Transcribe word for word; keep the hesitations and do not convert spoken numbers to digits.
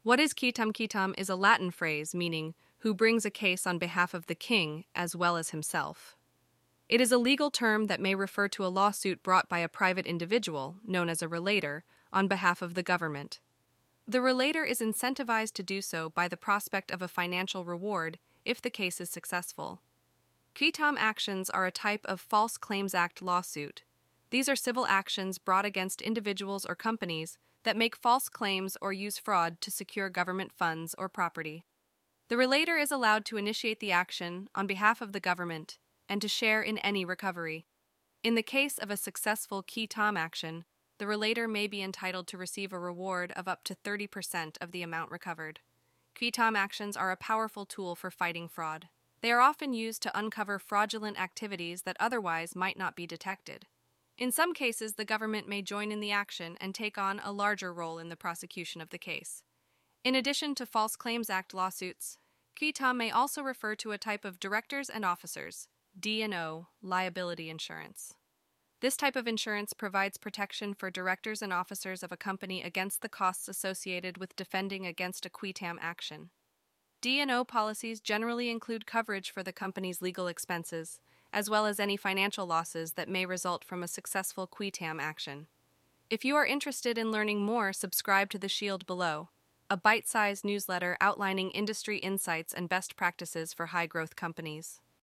What is qui tam quitam is a Latin phrase meaning who brings a case on behalf of the king as well as himself. It is a legal term that may refer to a lawsuit brought by a private individual, known as a relator, on behalf of the government. The relator is incentivized to do so by the prospect of a financial reward if the case is successful. Qui tam actions are a type of False Claims Act lawsuit. These are civil actions brought against individuals or companies that make false claims or use fraud to secure government funds or property. The relator is allowed to initiate the action on behalf of the government and to share in any recovery. In the case of a successful qui tam action, the relator may be entitled to receive a reward of up to thirty percent of the amount recovered. Qui tam actions are a powerful tool for fighting fraud. They are often used to uncover fraudulent activities that otherwise might not be detected. In some cases, the government may join in the action and take on a larger role in the prosecution of the case. In addition to False Claims Act lawsuits, qui tam may also refer to a type of directors and officers, D and O, liability insurance. This type of insurance provides protection for directors and officers of a company against the costs associated with defending against a qui tam action. D and O policies generally include coverage for the company's legal expenses, as well as any financial losses that may result from a successful qui tam action. If you are interested in learning more, subscribe to The Shield below, a bite-sized newsletter outlining industry insights and best practices for high-growth companies.